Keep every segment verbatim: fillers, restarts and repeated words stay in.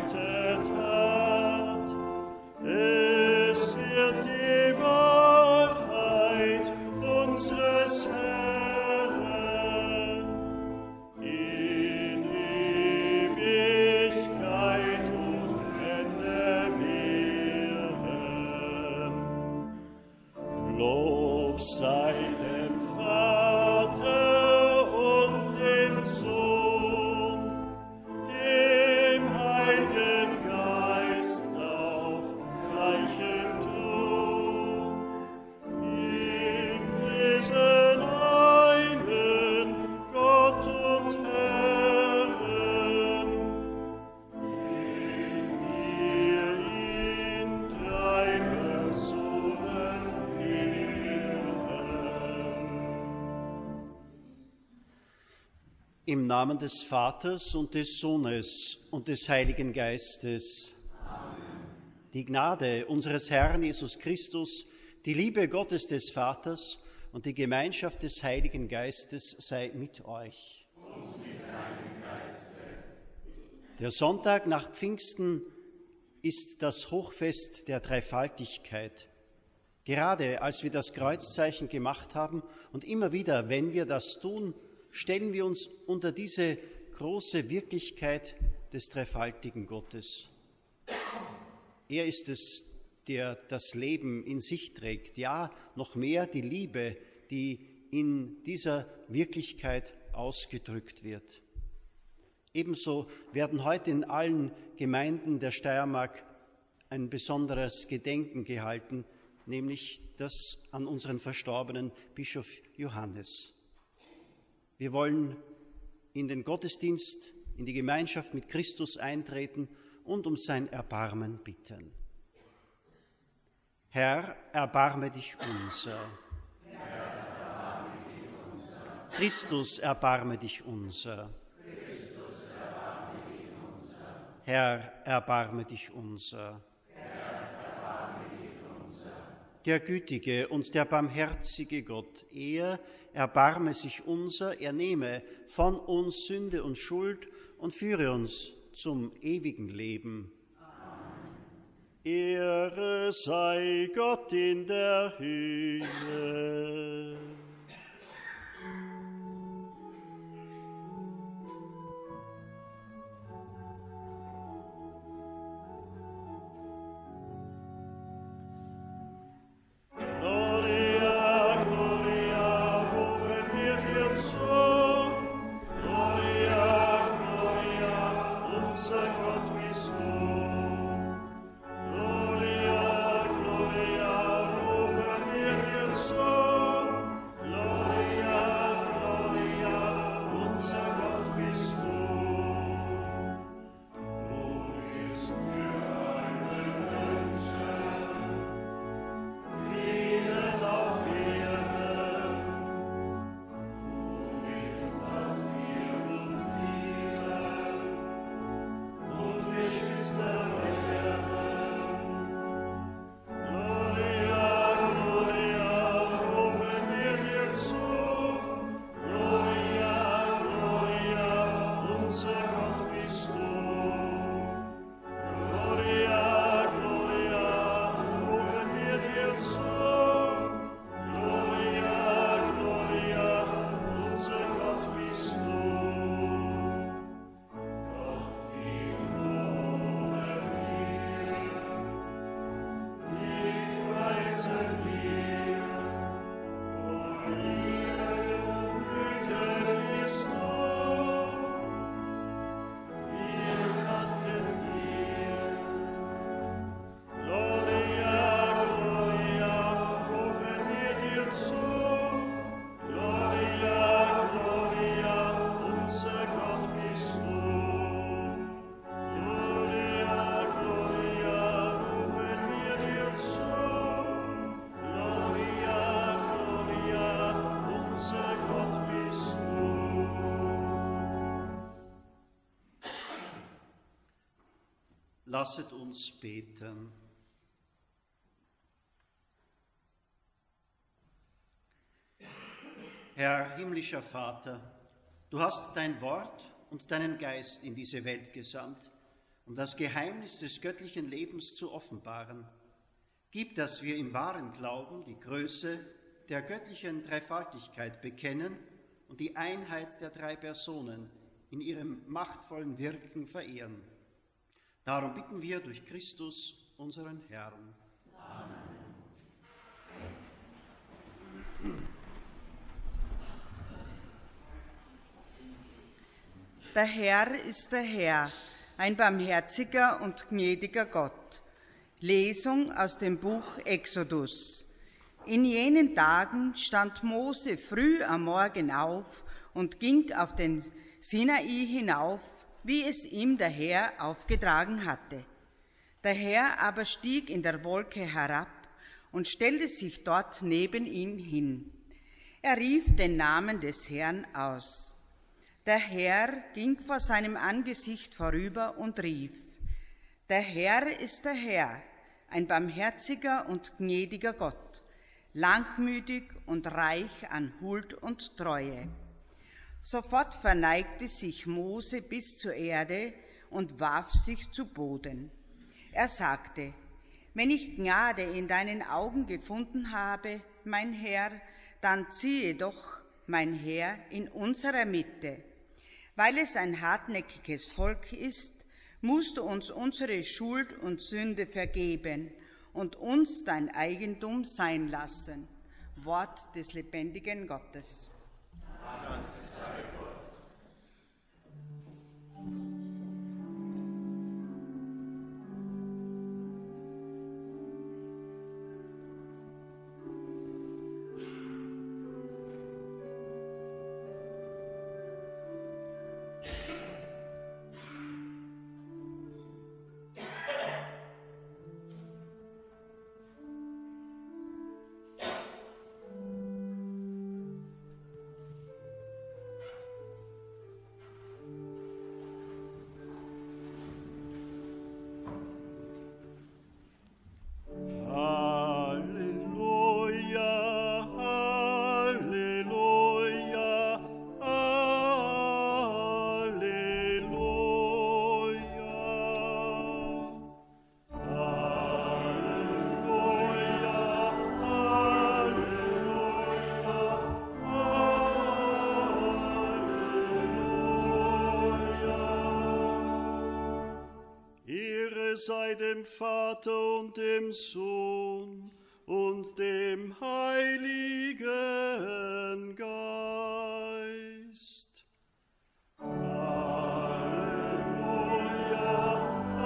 gerettet hat. Es wird die Wahrheit unseres Herrn in Ewigkeit und Ende währen. Lob sei dem Vater und dem Sohn, dem Heiligen Geist auf gleichem Ton, in diesen einen Gott und Herrn, den wir in drei Personen ehren. Im Namen des Vaters und des Sohnes und des Heiligen Geistes. Amen. Die Gnade unseres Herrn Jesus Christus, die Liebe Gottes des Vaters und die Gemeinschaft des Heiligen Geistes sei mit euch. Und mit deinem Geiste. Der Sonntag nach Pfingsten ist das Hochfest der Dreifaltigkeit. Gerade als wir das Kreuzzeichen gemacht haben und immer wieder, wenn wir das tun, stellen wir uns unter diese große Wirklichkeit des dreifaltigen Gottes. Er ist es, der das Leben in sich trägt, ja, noch mehr die Liebe, die in dieser Wirklichkeit ausgedrückt wird. Ebenso werden heute in allen Gemeinden der Steiermark ein besonderes Gedenken gehalten, nämlich das an unseren verstorbenen Bischof Johannes. Wir wollen in den Gottesdienst, in die Gemeinschaft mit Christus eintreten und um sein Erbarmen bitten. Herr, erbarme dich unser. Herr, erbarme dich unser. Christus, erbarme dich unser. Christus, erbarme dich unser. Herr, erbarme dich unser. Herr, erbarme dich unser. Der gütige und der barmherzige Gott, er erbarme sich unser, er nehme von uns Sünde und Schuld und führe uns zum ewigen Leben. Amen. Ehre sei Gott in der Höhe. Lasset uns beten. Herr himmlischer Vater, du hast dein Wort und deinen Geist in diese Welt gesandt um das Geheimnis des göttlichen Lebens zu offenbaren. Gib, dass wir im wahren Glauben die Größe der göttlichen Dreifaltigkeit bekennen und die Einheit der drei Personen in ihrem machtvollen Wirken verehren. Darum bitten wir durch Christus, unseren Herrn. Amen. Der Herr ist der Herr, ein barmherziger und gnädiger Gott. Lesung aus dem Buch Exodus. In jenen Tagen stand Mose früh am Morgen auf und ging auf den Sinai hinauf, wie es ihm der Herr aufgetragen hatte. Der Herr aber stieg in der Wolke herab und stellte sich dort neben ihn hin. Er rief den Namen des Herrn aus. Der Herr ging vor seinem Angesicht vorüber und rief: Der Herr ist der Herr, ein barmherziger und gnädiger Gott, langmütig und reich an Huld und Treue. Sofort verneigte sich Mose bis zur Erde und warf sich zu Boden. Er sagte: Wenn ich Gnade in deinen Augen gefunden habe, mein Herr, dann ziehe doch, mein Herr, in unserer Mitte. Weil es ein hartnäckiges Volk ist, musst du uns unsere Schuld und Sünde vergeben und uns dein Eigentum sein lassen. Wort des lebendigen Gottes. Dank sei Gott. Sei dem Vater und dem Sohn und dem Heiligen Geist. Halleluja,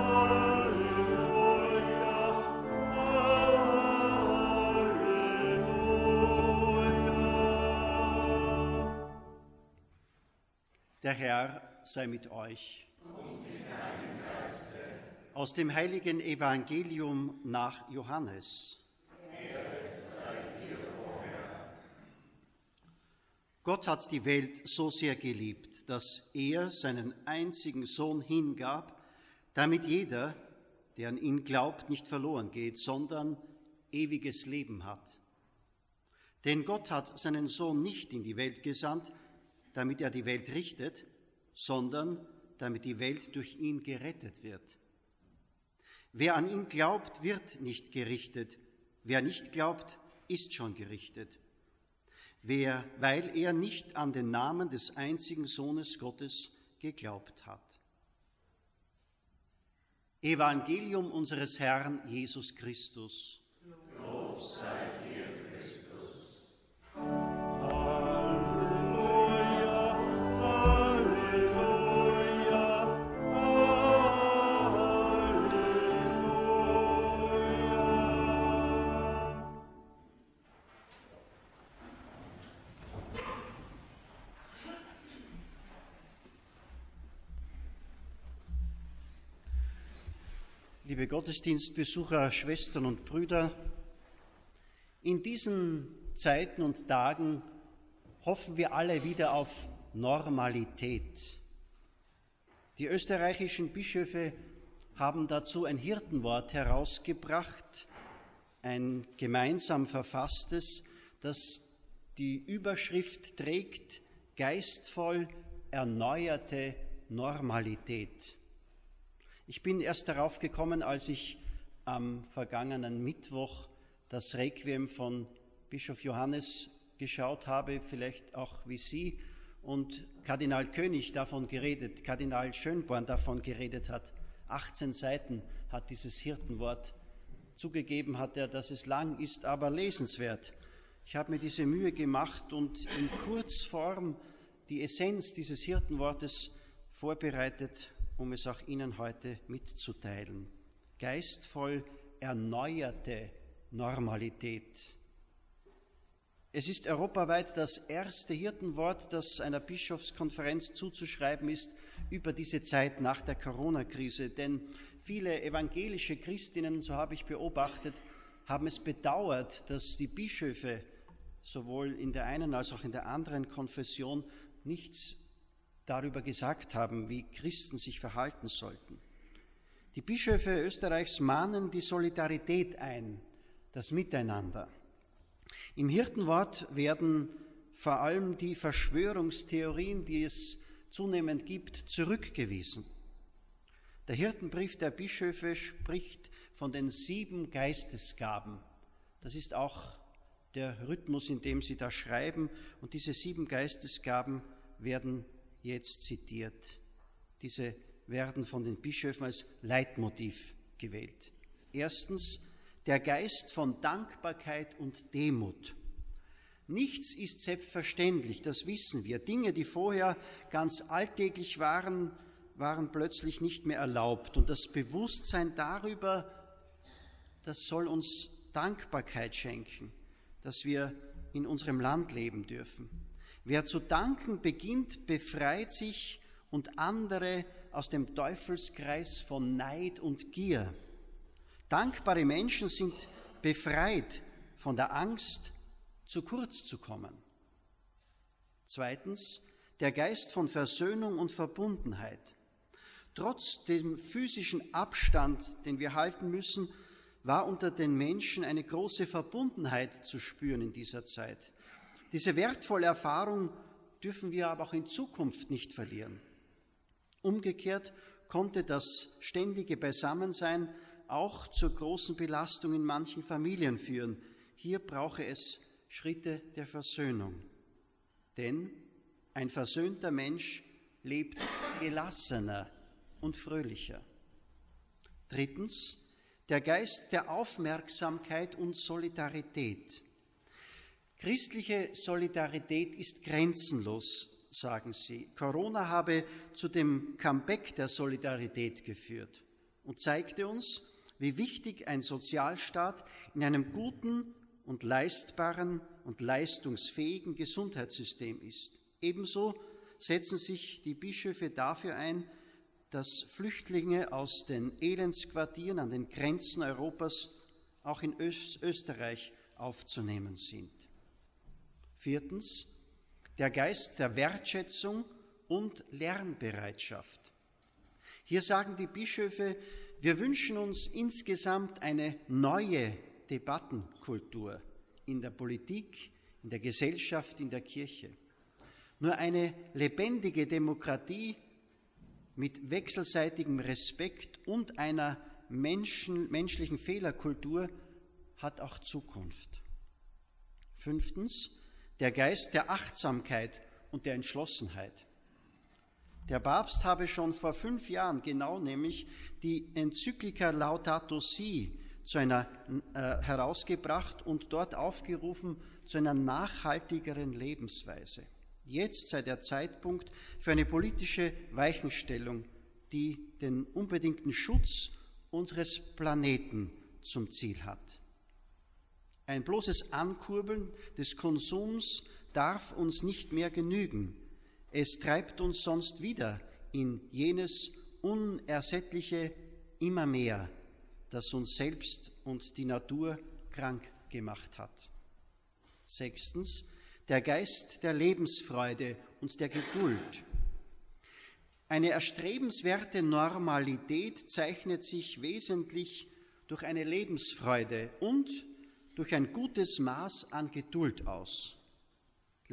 Halleluja, Halleluja. Der Herr sei mit euch. Aus dem heiligen Evangelium nach Johannes. Gott hat die Welt so sehr geliebt, dass er seinen einzigen Sohn hingab, damit jeder, der an ihn glaubt, nicht verloren geht, sondern ewiges Leben hat. Denn Gott hat seinen Sohn nicht in die Welt gesandt, damit er die Welt richtet, sondern damit die Welt durch ihn gerettet wird. Wer an ihn glaubt, wird nicht gerichtet. Wer nicht glaubt, ist schon gerichtet. Wer, weil er nicht an den Namen des einzigen Sohnes Gottes geglaubt hat. Evangelium unseres Herrn Jesus Christus. Lob sei dir, Christus. Liebe Gottesdienstbesucher, Schwestern und Brüder, in diesen Zeiten und Tagen hoffen wir alle wieder auf Normalität. Die österreichischen Bischöfe haben dazu ein Hirtenwort herausgebracht, ein gemeinsam verfasstes, das die Überschrift trägt: geistvoll erneuerte Normalität. Ich bin erst darauf gekommen, als ich am vergangenen Mittwoch das Requiem von Bischof Johannes geschaut habe, vielleicht auch wie Sie, und Kardinal König davon geredet, Kardinal Schönborn davon geredet hat. achtzehn Seiten hat dieses Hirtenwort. Zugegeben hat er, dass es lang ist, aber lesenswert. Ich habe mir diese Mühe gemacht und in Kurzform die Essenz dieses Hirtenwortes vorbereitet, um es auch Ihnen heute mitzuteilen. Geistvoll erneuerte Normalität. Es ist europaweit das erste Hirtenwort, das einer Bischofskonferenz zuzuschreiben ist über diese Zeit nach der Corona-Krise. Denn viele evangelische Christinnen, so habe ich beobachtet, haben es bedauert, dass die Bischöfe sowohl in der einen als auch in der anderen Konfession nichts darüber gesagt haben, wie Christen sich verhalten sollten. Die Bischöfe Österreichs mahnen die Solidarität ein, das Miteinander. Im Hirtenwort werden vor allem die Verschwörungstheorien, die es zunehmend gibt, zurückgewiesen. Der Hirtenbrief der Bischöfe spricht von den sieben Geistesgaben. Das ist auch der Rhythmus, in dem sie da schreiben. Und diese sieben Geistesgaben werden jetzt zitiert. Diese werden von den Bischöfen als Leitmotiv gewählt. Erstens, der Geist von Dankbarkeit und Demut. Nichts ist selbstverständlich, das wissen wir. Dinge, die vorher ganz alltäglich waren, waren plötzlich nicht mehr erlaubt. Und das Bewusstsein darüber, das soll uns Dankbarkeit schenken, dass wir in unserem Land leben dürfen. Wer zu danken beginnt, befreit sich und andere aus dem Teufelskreis von Neid und Gier. Dankbare Menschen sind befreit von der Angst, zu kurz zu kommen. Zweitens, der Geist von Versöhnung und Verbundenheit. Trotz dem physischen Abstand, den wir halten müssen, war unter den Menschen eine große Verbundenheit zu spüren in dieser Zeit. Diese wertvolle Erfahrung dürfen wir aber auch in Zukunft nicht verlieren. Umgekehrt konnte das ständige Beisammensein auch zur großen Belastung in manchen Familien führen. Hier brauche es Schritte der Versöhnung. Denn ein versöhnter Mensch lebt gelassener und fröhlicher. Drittens, der Geist der Aufmerksamkeit und Solidarität. Christliche Solidarität ist grenzenlos, sagen sie. Corona habe zu dem Comeback der Solidarität geführt und zeigte uns, wie wichtig ein Sozialstaat in einem guten und leistbaren und leistungsfähigen Gesundheitssystem ist. Ebenso setzen sich die Bischöfe dafür ein, dass Flüchtlinge aus den Elendsquartieren an den Grenzen Europas auch in Österreich aufzunehmen sind. Viertens, der Geist der Wertschätzung und Lernbereitschaft. Hier sagen die Bischöfe, wir wünschen uns insgesamt eine neue Debattenkultur in der Politik, in der Gesellschaft, in der Kirche. Nur eine lebendige Demokratie mit wechselseitigem Respekt und einer Menschen, menschlichen Fehlerkultur hat auch Zukunft. Fünftens, der Geist der Achtsamkeit und der Entschlossenheit. Der Papst habe schon vor fünf Jahren genau nämlich die Enzyklika Laudato Si zu einer, äh, herausgebracht und dort aufgerufen zu einer nachhaltigeren Lebensweise. Jetzt sei der Zeitpunkt für eine politische Weichenstellung, die den unbedingten Schutz unseres Planeten zum Ziel hat. Ein bloßes Ankurbeln des Konsums darf uns nicht mehr genügen. Es treibt uns sonst wieder in jenes unersättliche immer mehr, das uns selbst und die Natur krank gemacht hat. Sechstens, der Geist der Lebensfreude und der Geduld. Eine erstrebenswerte Normalität zeichnet sich wesentlich durch eine Lebensfreude und durch ein gutes Maß an Geduld aus.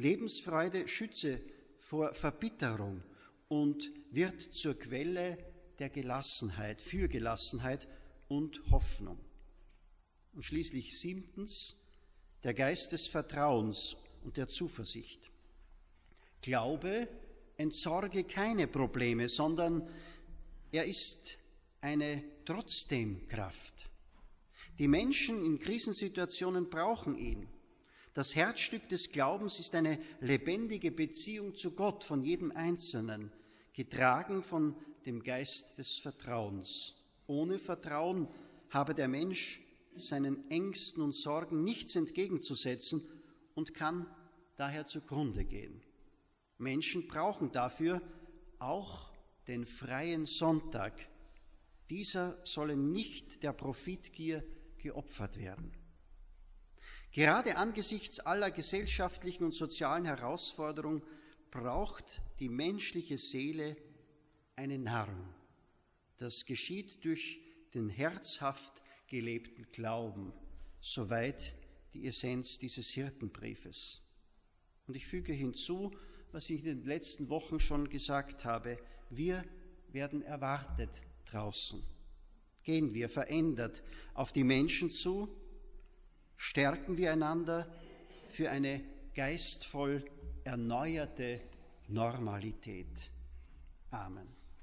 Lebensfreude schütze vor Verbitterung und wird zur Quelle der Gelassenheit, für Gelassenheit und Hoffnung. Und schließlich siebtens, der Geist des Vertrauens und der Zuversicht. Glaube entsorge keine Probleme, sondern er ist eine Trotzdem-Kraft. Die Menschen in Krisensituationen brauchen ihn. Das Herzstück des Glaubens ist eine lebendige Beziehung zu Gott von jedem Einzelnen, getragen von dem Geist des Vertrauens. Ohne Vertrauen habe der Mensch seinen Ängsten und Sorgen nichts entgegenzusetzen und kann daher zugrunde gehen. Menschen brauchen dafür auch den freien Sonntag. Dieser solle nicht der Profitgier geopfert werden. Gerade angesichts aller gesellschaftlichen und sozialen Herausforderungen braucht die menschliche Seele eine Nahrung. Das geschieht durch den herzhaft gelebten Glauben, soweit die Essenz dieses Hirtenbriefes. Und ich füge hinzu, was ich in den letzten Wochen schon gesagt habe, wir werden erwartet draußen. Gehen wir verändert auf die Menschen zu, stärken wir einander für eine geistvoll erneuerte Normalität. Amen.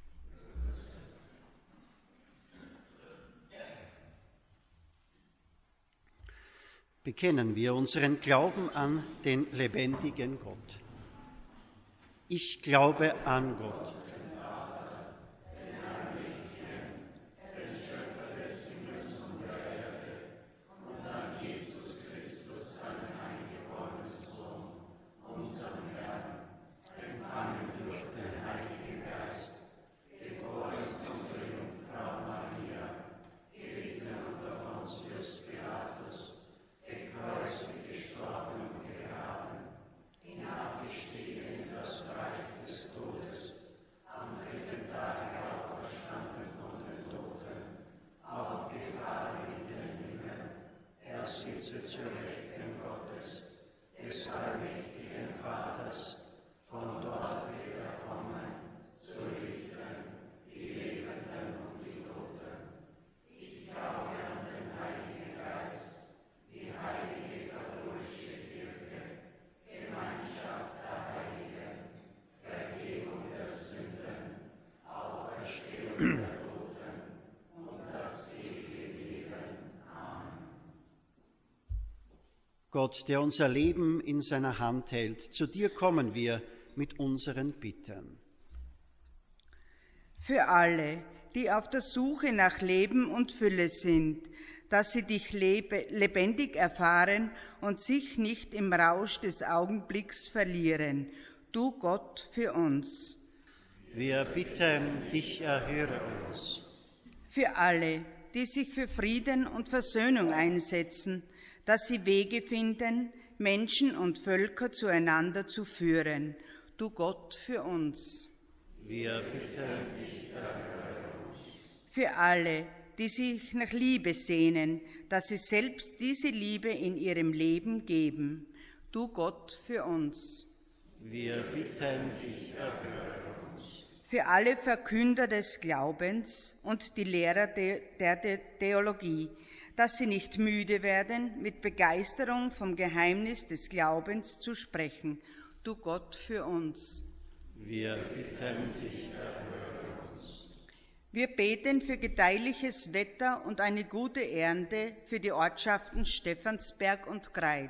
Bekennen wir unseren Glauben an den lebendigen Gott. Ich glaube an Gott, Gott, der unser Leben in seiner Hand hält, zu dir kommen wir mit unseren Bitten. Für alle, die auf der Suche nach Leben und Fülle sind, dass sie dich lebe, lebendig erfahren und sich nicht im Rausch des Augenblicks verlieren, du Gott für uns. Wir bitten dich, erhöre uns. Für alle, die sich für Frieden und Versöhnung einsetzen, dass sie Wege finden, Menschen und Völker zueinander zu führen, du Gott für uns. Wir bitten dich, erhöre uns. Für alle, die sich nach Liebe sehnen, dass sie selbst diese Liebe in ihrem Leben geben, du Gott für uns. Wir bitten dich, erhöre uns. Für alle Verkünder des Glaubens und die Lehrer der, der Theologie, dass sie nicht müde werden, mit Begeisterung vom Geheimnis des Glaubens zu sprechen, du Gott für uns. Wir bitten dich, erhöre uns. Wir beten für gedeihliches Wetter und eine gute Ernte für die Ortschaften Stephansberg und Greit,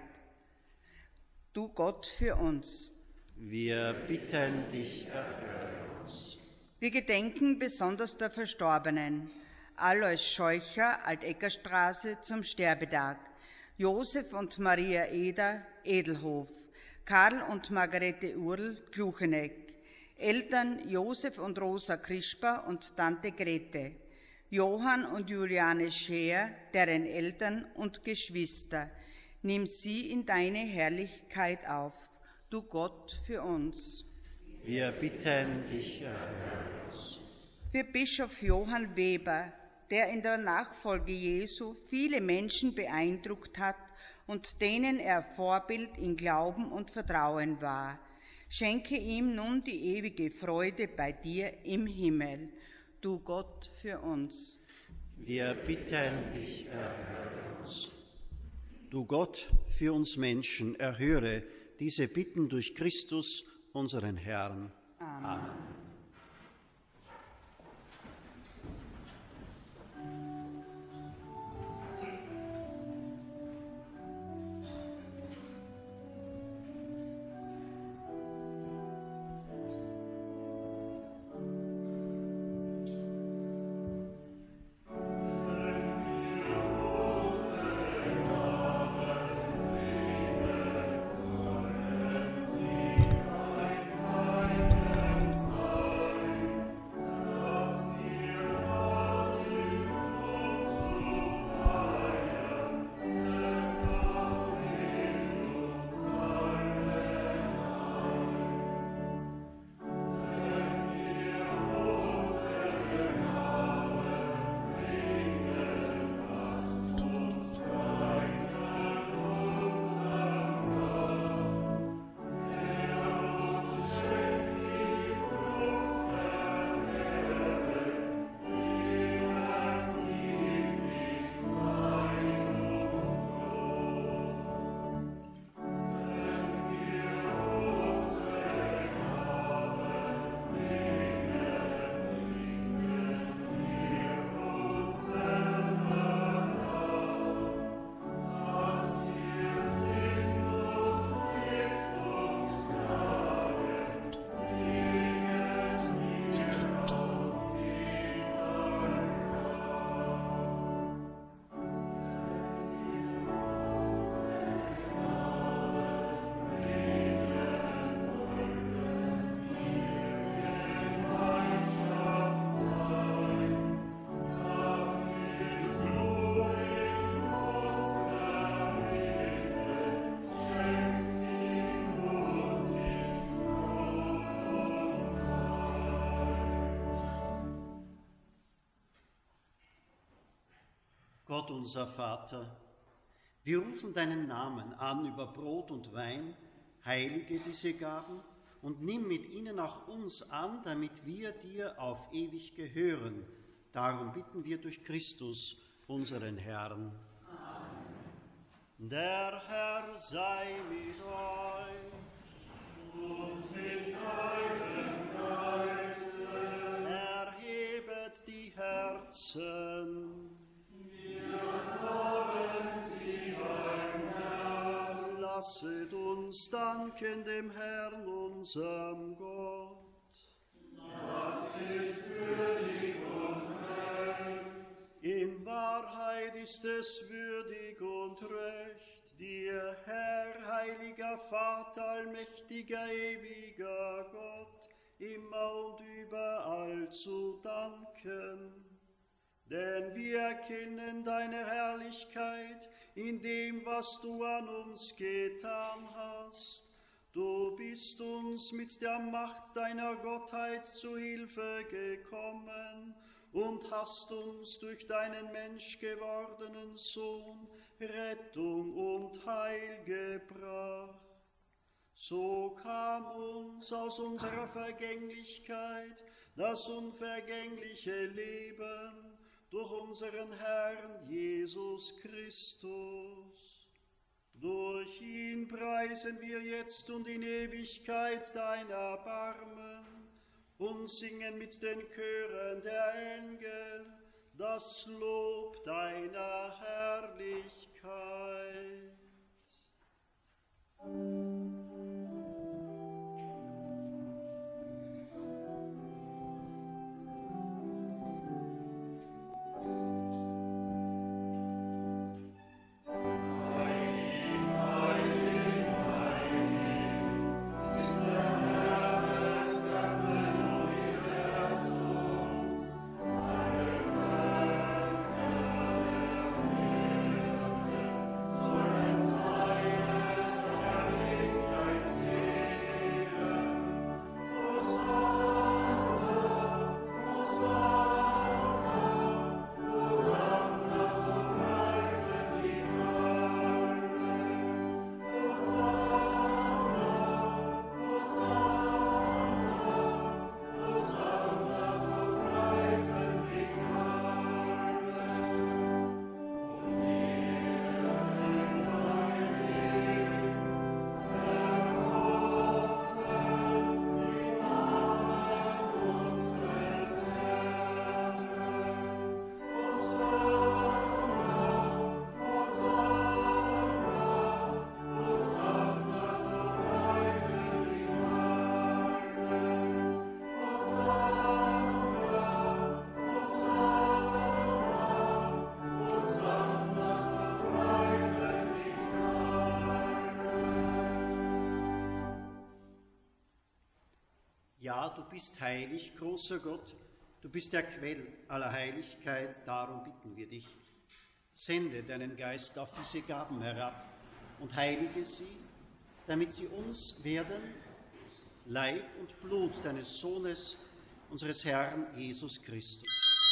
du Gott für uns. Wir bitten dich, erhöre uns. Wir gedenken besonders der Verstorbenen, Alois Scheucher, Alteckerstraße, zum Sterbetag, Josef und Maria Eder, Edelhof, Karl und Margarete Url, Klucheneck, Eltern Josef und Rosa Krischper und Tante Grete, Johann und Juliane Scheer, deren Eltern und Geschwister. Nimm sie in deine Herrlichkeit auf, du Gott für uns. Wir bitten dich, erhöre uns. Für Bischof Johann Weber, der in der Nachfolge Jesu viele Menschen beeindruckt hat und denen er Vorbild in Glauben und Vertrauen war. Schenke ihm nun die ewige Freude bei dir im Himmel. du Gott für uns. Wir bitten dich, erhöre uns. Du Gott für uns Menschen, erhöre diese Bitten durch Christus, unseren Herrn. Amen. Amen. Gott unser Vater, wir rufen deinen Namen an über Brot und Wein, heilige diese Gaben und nimm mit ihnen auch uns an, damit wir dir auf ewig gehören. Darum bitten wir durch Christus, unseren Herrn. Amen. Der Herr sei mit euch und mit deinem Geiste. Erhebet die Herzen. Lasset uns danken dem Herrn, unserem Gott. Das ist würdig und recht. In Wahrheit ist es würdig und recht, dir, Herr, heiliger Vater, allmächtiger, ewiger Gott, immer und überall zu danken. Denn wir erkennen deine Herrlichkeit in dem, was du an uns getan hast. Du bist uns mit der Macht deiner Gottheit zu Hilfe gekommen und hast uns durch deinen menschgewordenen Sohn Rettung und Heil gebracht. So kam uns aus unserer Vergänglichkeit das unvergängliche Leben durch unseren Herrn Jesus Christus. Durch ihn preisen wir jetzt und in Ewigkeit dein Erbarmen und singen mit den Chören der Engel das Lob deiner Herrlichkeit. Amen. Ja, du bist heilig, großer Gott, du bist der Quell aller Heiligkeit, darum bitten wir dich. Sende deinen Geist auf diese Gaben herab und heilige sie, damit sie uns werden Leib und Blut deines Sohnes, unseres Herrn Jesus Christus.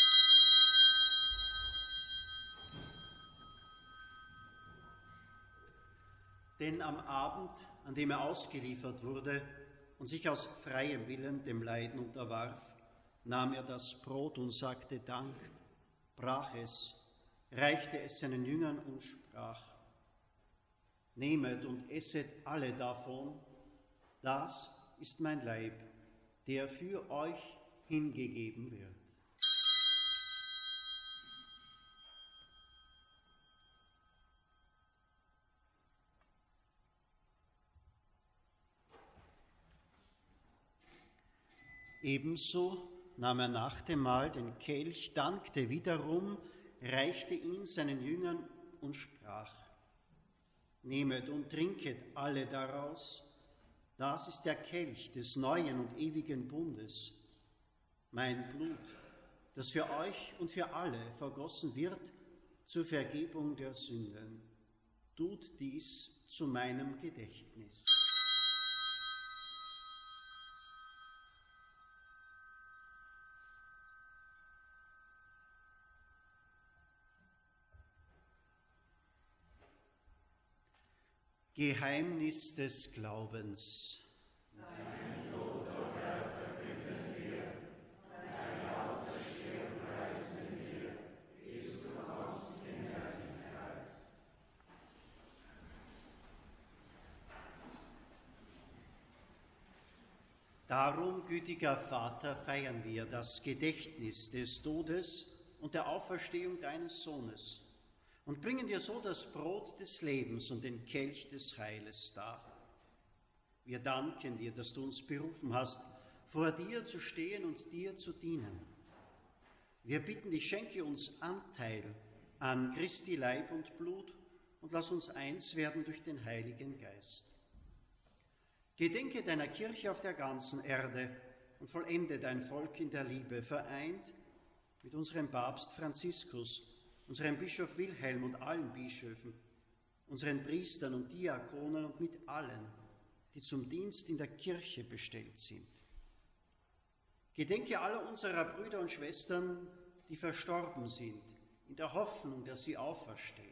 Denn am Abend, an dem er ausgeliefert wurde und sich aus freiem Willen dem Leiden unterwarf, nahm er das Brot und sagte Dank, brach es, reichte es seinen Jüngern und sprach: Nehmet und esset alle davon, das ist mein Leib, der für euch hingegeben wird. Ebenso nahm er nach dem Mahl den Kelch, dankte wiederum, reichte ihn seinen Jüngern und sprach: Nehmet und trinket alle daraus, das ist der Kelch des neuen und ewigen Bundes, mein Blut, das für euch und für alle vergossen wird zur Vergebung der Sünden. Tut dies zu meinem Gedächtnis. Geheimnis des Glaubens. Dein Tod, o Herr, verkünden wir, deine Auferstehung preisen wir, bis du kommst in Herrlichkeit. Darum, gütiger Vater, feiern wir das Gedächtnis des Todes und der Auferstehung deines Sohnes und bringen dir so das Brot des Lebens und den Kelch des Heiles dar. Wir danken dir, dass du uns berufen hast, vor dir zu stehen und dir zu dienen. Wir bitten dich, schenke uns Anteil an Christi Leib und Blut und lass uns eins werden durch den Heiligen Geist. Gedenke deiner Kirche auf der ganzen Erde und vollende dein Volk in der Liebe, vereint mit unserem Papst Franziskus, unserem Bischof Wilhelm und allen Bischöfen, unseren Priestern und Diakonen und mit allen, die zum Dienst in der Kirche bestellt sind. Gedenke aller unserer Brüder und Schwestern, die verstorben sind, in der Hoffnung, dass sie auferstehen.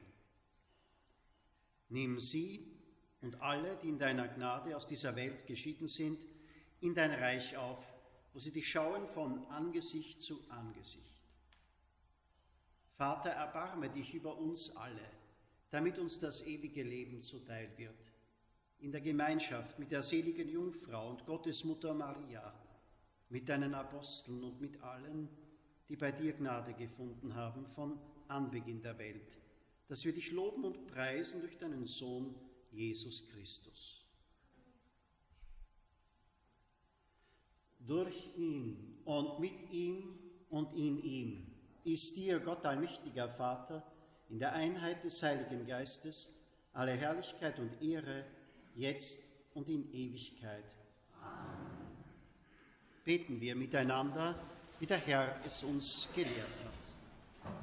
Nimm sie und alle, die in deiner Gnade aus dieser Welt geschieden sind, in dein Reich auf, wo sie dich schauen von Angesicht zu Angesicht. Vater, erbarme dich über uns alle, damit uns das ewige Leben zuteil wird. In der Gemeinschaft mit der seligen Jungfrau und Gottesmutter Maria, mit deinen Aposteln und mit allen, die bei dir Gnade gefunden haben von Anbeginn der Welt, dass wir dich loben und preisen durch deinen Sohn Jesus Christus. Durch ihn und mit ihm und in ihm ist dir, Gott allmächtiger Vater, in der Einheit des Heiligen Geistes, alle Herrlichkeit und Ehre, jetzt und in Ewigkeit. Amen. Beten wir miteinander, wie der Herr es uns gelehrt hat.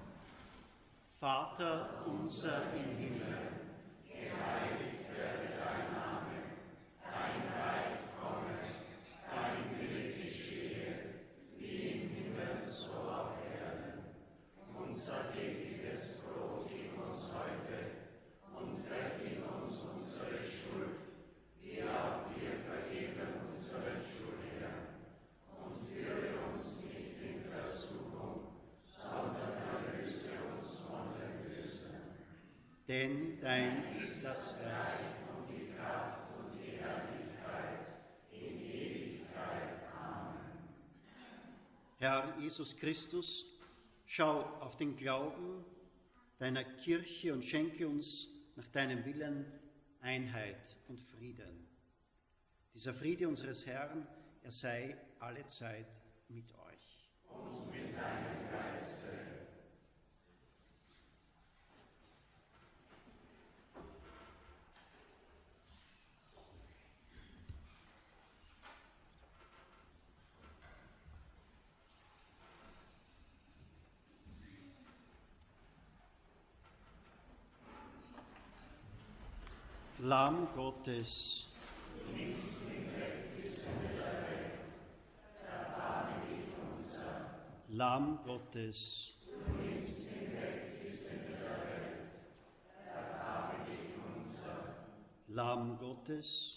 Vater unser im Himmel, geheiligt werde dein Name, dein Reich komme, dein Wille geschehe, wie im Himmel so auf Erden. Unser tägliches Brot gib uns heute und vergib uns unsere Schuld, wie auch wir vergeben unseren Schuldigern. Und führe uns nicht in Versuchung, sondern erlöse uns von dem Bösen. Denn dein ist das Reich und die Kraft und die Herrlichkeit in Ewigkeit. Amen. Herr Jesus Christus, schau auf den Glauben deiner Kirche und schenke uns nach deinem Willen Einheit und Frieden. Dieser Friede unseres Herrn, er sei allezeit mit euch. Und mit deinem Geiste. Lamm Gottes. Lamm Gottes. Lamm Gottes.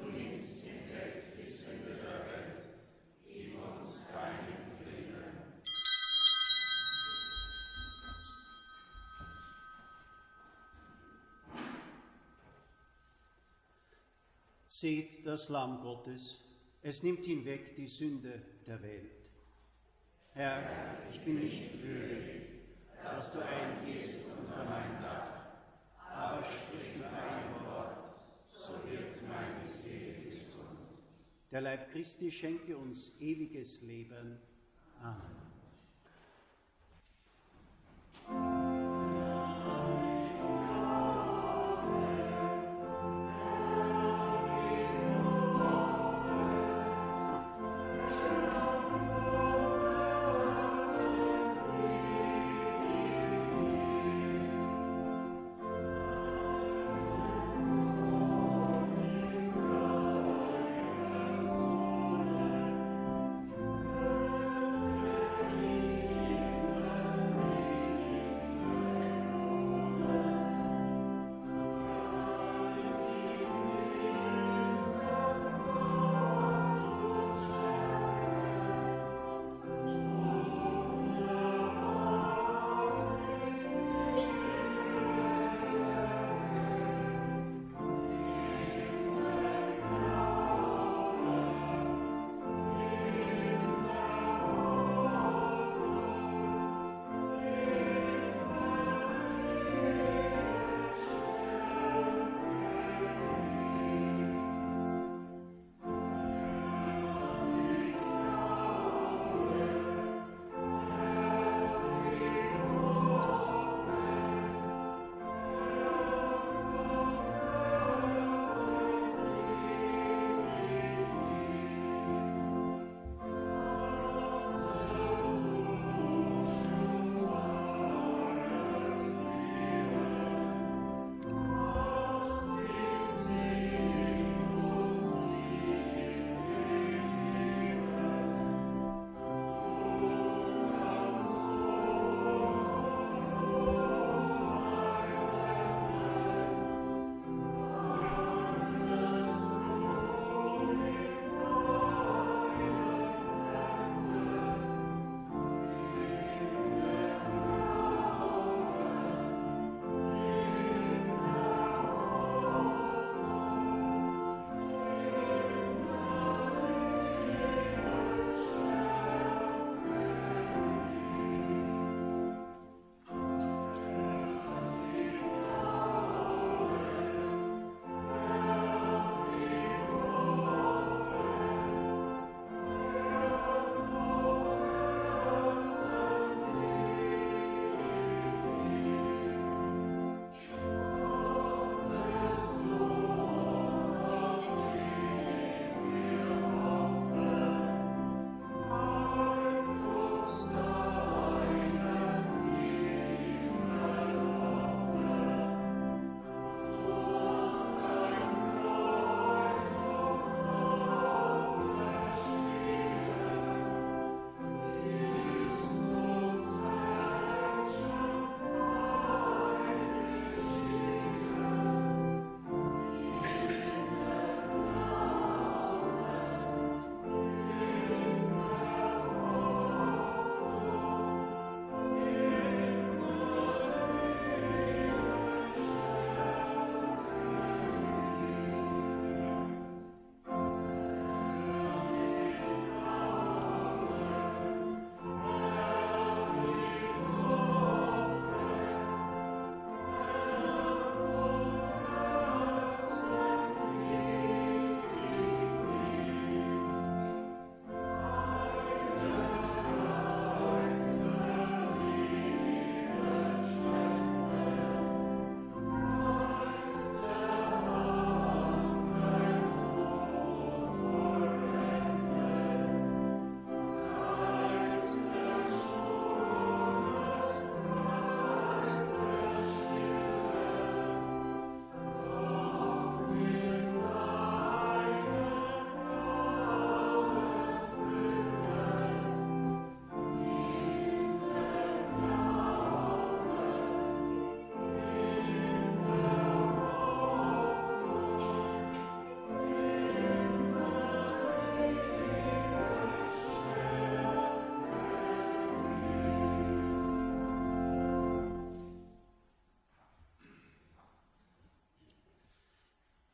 Seht das Lamm Gottes, es nimmt hinweg die Sünde der Welt. Herr, ich bin nicht würdig, dass du eingehst unter mein Dach, aber sprich nur ein Wort, so wird meine Seele gesund. Der Leib Christi schenke uns ewiges Leben. Amen. Amen.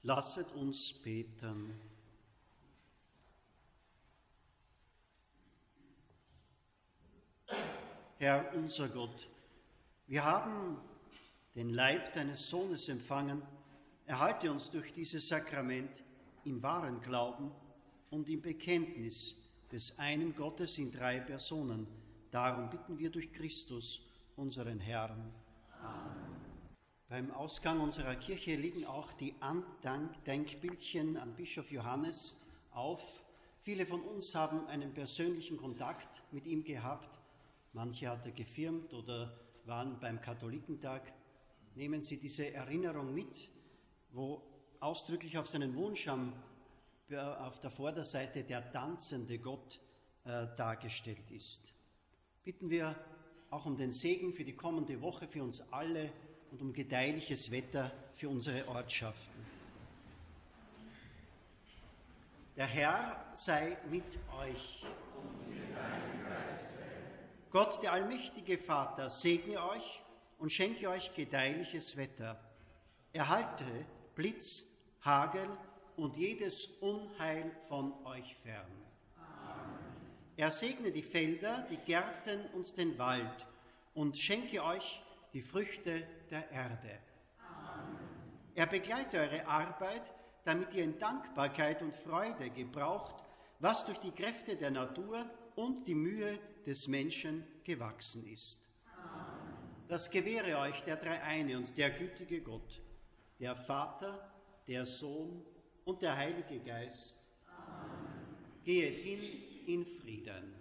Lasset uns beten. Herr unser Gott, wir haben den Leib deines Sohnes empfangen. Erhalte uns durch dieses Sakrament im wahren Glauben und im Bekenntnis des einen Gottes in drei Personen. Darum bitten wir durch Christus, unseren Herrn. Amen. Beim Ausgang unserer Kirche liegen auch die Andenkbildchen an Bischof Johannes auf. Viele von uns haben einen persönlichen Kontakt mit ihm gehabt. Manche hat er gefirmt oder waren beim Katholikentag. Nehmen Sie diese Erinnerung mit, wo ausdrücklich auf seinen Wunsch am, auf der Vorderseite der tanzende Gott äh, dargestellt ist. Bitten wir auch um den Segen für die kommende Woche für uns alle und um gedeihliches Wetter für unsere Ortschaften. Der Herr sei mit euch. Und mit deinem Geiste. Gott, der allmächtige Vater, segne euch und schenke euch gedeihliches Wetter. Erhalte Blitz, Hagel und jedes Unheil von euch fern. Amen. Er segne die Felder, die Gärten und den Wald und schenke euch die Früchte der Erde. Amen. Er begleite eure Arbeit, damit ihr in Dankbarkeit und Freude gebraucht, was durch die Kräfte der Natur und die Mühe des Menschen gewachsen ist. Amen. Das gewähre euch der Dreieine und der gütige Gott, der Vater, der Sohn und der Heilige Geist. Amen. Gehet hin in Frieden.